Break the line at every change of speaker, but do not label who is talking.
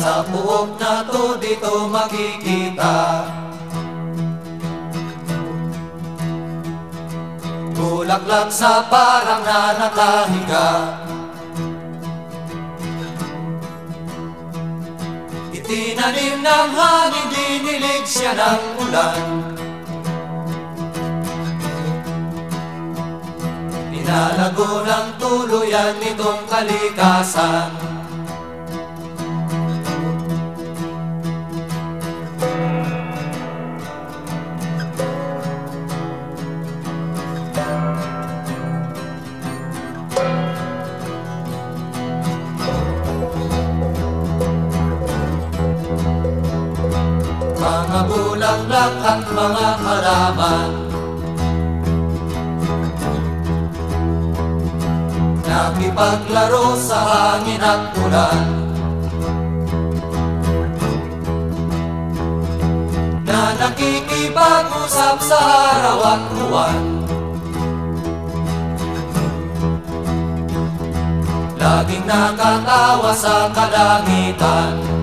Sa puok na to dito makikita, bulaklak sa parang na nakahiga. Itinanim ng hangin, dinilig siya ng ulan. Pinalago ng tuluyan nitong kalikasan. Mga bulaklak at mga halaman, nakipaglaro sa hangin at ulan, na nakikipag-usap sa araw at buwan. Laging nakatawa sa kalangitan.